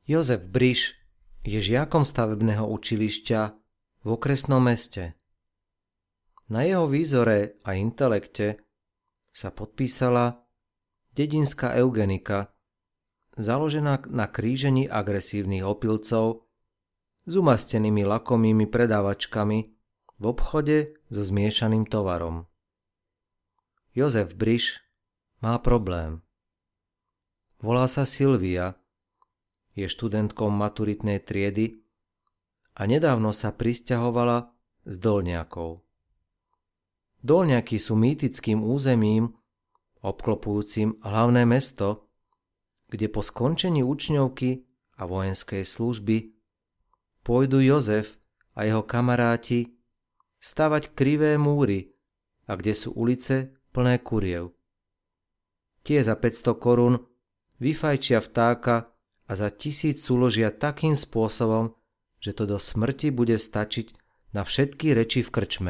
Jozef Briš je žiakom stavebného učilišťa v okresnom meste. Na jeho výzore a intelekte sa podpísala dedinská eugenika, založená na krížení agresívnych opilcov s umastenými lakomými predávačkami v obchode so zmiešaným tovarom. Jozef Briš má problém. Volá sa Silvia, je študentkou maturitnej triedy a nedávno sa prisťahovala z Dolňakov. Dolňaky sú mýtickým územím obklopujúcim hlavné mesto, kde po skončení učňovky a vojenskej služby pôjdu Jozef a jeho kamaráti stavať krivé múry a kde sú ulice plné kuriev. Tie za 500 korún vyfajčia vtáka a za 1000 súložia takým spôsobom, že to do smrti bude stačiť na všetky reči v krčme.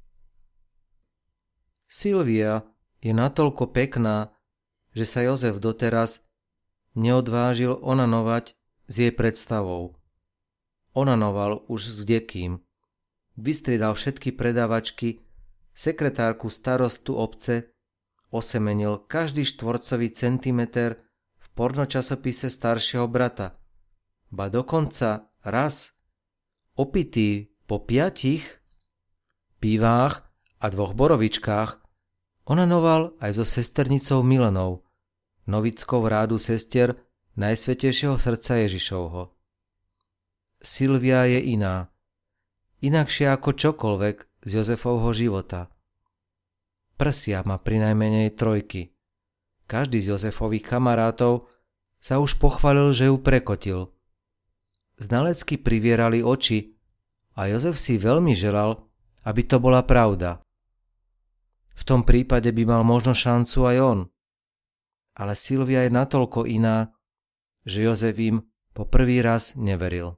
Silvia je natoľko pekná, že sa Jozef doteraz neodvážil onanovať s jej predstavou. Onanoval už s kdekým. Vystriedal všetky predávačky, sekretárku starostu obce, osemenil každý štvorcový centimeter v pornočasopise staršieho brata. Ba dokonca raz, opitý po 5 pivách a 2 borovičkách, onanoval aj so sesternicou Milanou, novickou rádu sestier Najsvätejšieho srdca Ježišovho. Silvia je iná, inakšia ako čokoľvek z Jozefovho života. Prsia má prinajmenej 3. Každý z Jozefových kamarátov sa už pochválil, že ju prekotil. Znalecky privierali oči a Jozef si veľmi želal, aby to bola pravda. V tom prípade by mal možno šancu aj on. Ale Silvia je natoľko iná, že Jozef im po prvý raz neveril.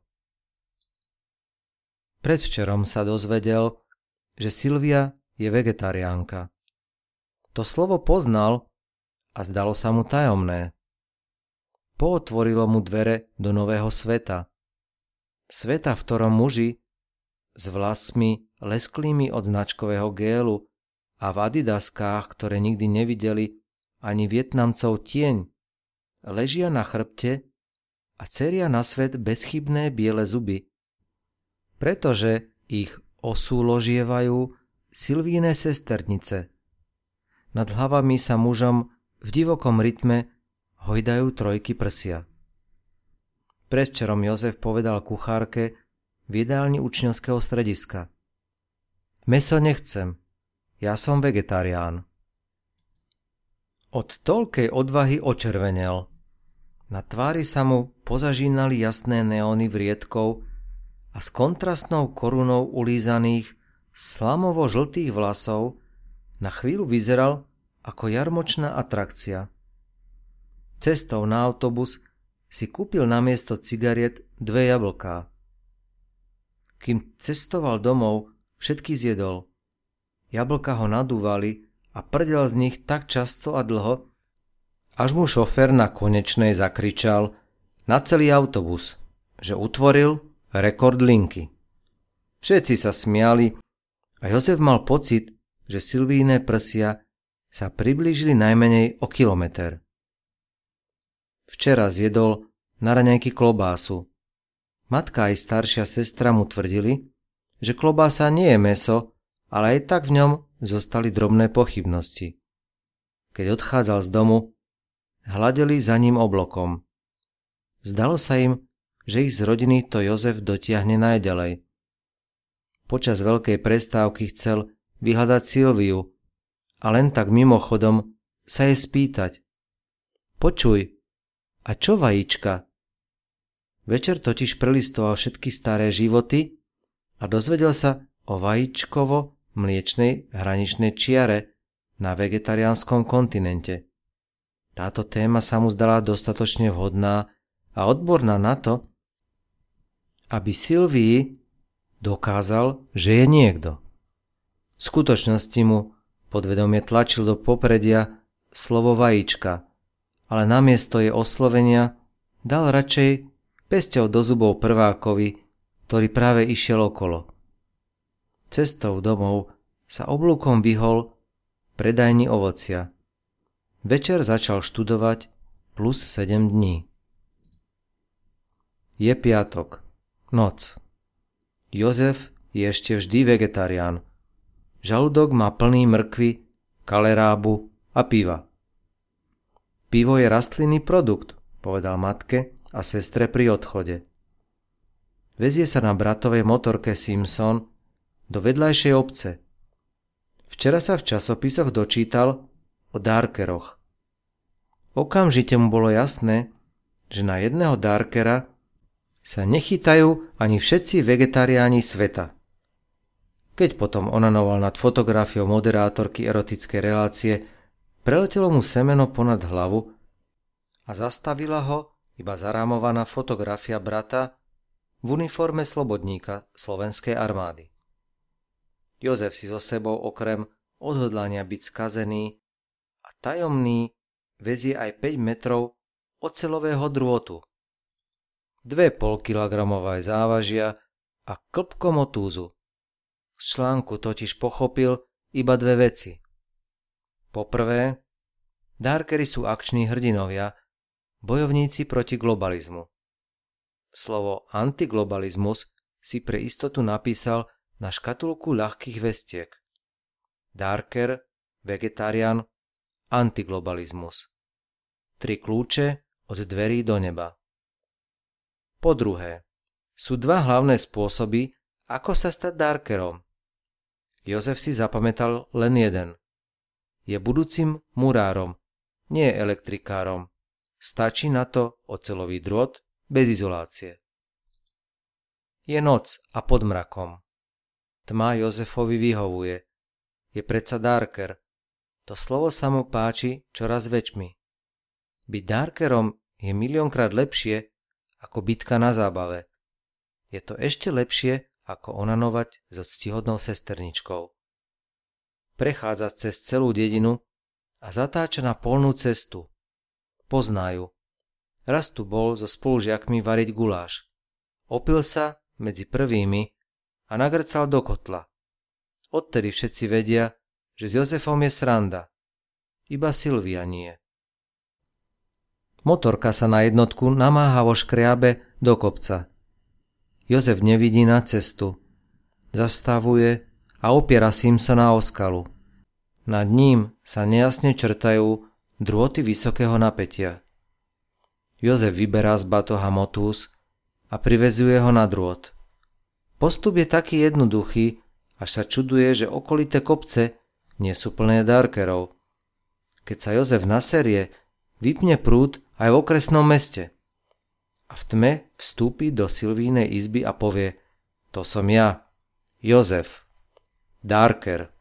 Predvčerom sa dozvedel, že Silvia je vegetariánka. To slovo poznal a zdalo sa mu tajomné. Pootvorilo mu dvere do nového sveta. Sveta, v ktorom muži s vlasmi lesklými od značkového gélu a v adidaskách, ktoré nikdy nevideli ani Vietnamcov tieň, ležia na chrbte a ceria na svet bezchybné biele zuby. Pretože ich osúložievajú Silvíne sesternice. Nad hlavami sa mužom v divokom rytme hojdajú 3 prsia. Predvčerom Jozef povedal kuchárke v jedálni učňovského strediska: Mäso nechcem, ja som vegetarián. Od toľkej odvahy očervenel. Na tvári sa mu pozažínali jasné neóny vriedkov a s kontrastnou korunou ulízaných slamovo-žltých vlasov na chvíľu vyzeral ako jarmočná atrakcia. Cestou na autobus si kúpil namiesto cigariet 2 jablká. Kým cestoval domov, všetky zjedol. Jablká ho nadúvali a prdel z nich tak často a dlho, až mu šofér na konečnej zakričal na celý autobus, že utvoril rekord linky. Všetci sa smiali a Jozef mal pocit, že Silvíne prsia sa priblížili najmenej o kilometer. Včera zjedol na raňajky klobásu. Matka aj staršia sestra mu tvrdili, že klobása nie je mäso, ale aj tak v ňom zostali drobné pochybnosti. Keď odchádzal z domu, hľadeli za ním oblokom. Zdalo sa im, že ich z rodiny to Jozef dotiahne najďalej. Počas veľkej prestávky chcel vyhľadať Silviu a len tak mimochodom sa jej spýtať: Počuj, a čo vajíčka? Večer totiž prelistoval všetky staré životy a dozvedel sa o vajíčkovo-mliečnej hraničnej čiare na vegetariánskom kontinente. Táto téma sa mu zdala dostatočne vhodná a odborná na to, aby Silvii dokázal, že je niekto. V skutočnosti mu podvedomie tlačil do popredia slovo vajíčka, ale namiesto jej oslovenia dal radšej pesťou do zubov prvákovi, ktorý práve išiel okolo. Cestou domov sa oblúkom vyhol predajni ovocia. Večer začal študovať plus 7 dní. Je piatok. Noc. Jozef je ešte vždy vegetarián. Žalúdok má plný mrkvy, kalerábu a piva. Pivo je rastlinný produkt, povedal matke a sestre pri odchode. Vezie sa na bratovej motorke Simpson do vedľajšej obce. Včera sa v časopisoch dočítal o Darkeroch. Okamžite mu bolo jasné, že na jedného Darkera sa nechytajú ani všetci vegetariáni sveta. Keď potom onanoval nad fotografiou moderátorky erotickej relácie, preletelo mu semeno ponad hlavu a zastavila ho iba zarámovaná fotografia brata v uniforme slobodníka slovenskej armády. Jozef si so sebou okrem odhodlania byť skazený a tajomný vezie aj 5 metrov oceľového drôtu, 2,5 kilogramové závažia a klbko motúzu. Z článku totiž pochopil iba dve veci. Poprvé, Darkery sú akční hrdinovia, bojovníci proti globalizmu. Slovo antiglobalizmus si pre istotu napísal na škatulku ľahkých vestiek. Darker, vegetarián, antiglobalizmus. 3 kľúče od dverí do neba. Po druhé, sú dva hlavné spôsoby, ako sa stať Darkerom. Jozef si zapamätal len jeden. Je budúcim murárom, nie elektrikárom. Stačí na to oceľový drôt bez izolácie. Je noc a pod mrakom. Tma Jozefovi vyhovuje. Je predsa Darker. To slovo sa mu páči čoraz väčšmi. Byť Darkerom je miliónkrát lepšie ako bitka na zábave. Je to ešte lepšie ako onanovať so ctihodnou sesterničkou. Prechádza cez celú dedinu a zatáča na polnú cestu. Poznajú. Raz tu bol so spolužiakmi variť guláš. Opil sa medzi prvými a nagrcal do kotla. Odtedy všetci vedia, že s Jozefom je sranda. Iba Silvia nie. Motorka sa na jednotku namáhavo škriabe do kopca. Jozef nevidí na cestu. Zastavuje a opiera Simpsona o skalu. Nad ním sa nejasne črtajú drôty vysokého napätia. Jozef vyberá z batoha motúz a privezuje ho na drôt. Postup je taký jednoduchý, až sa čuduje, že okolité kopce nie sú plné Darkerov. Keď sa Jozef naserie, vypne prúd aj v okresnom meste. A v tme vstúpi do Silvínej izby a povie: To som ja, Jozef, Darker.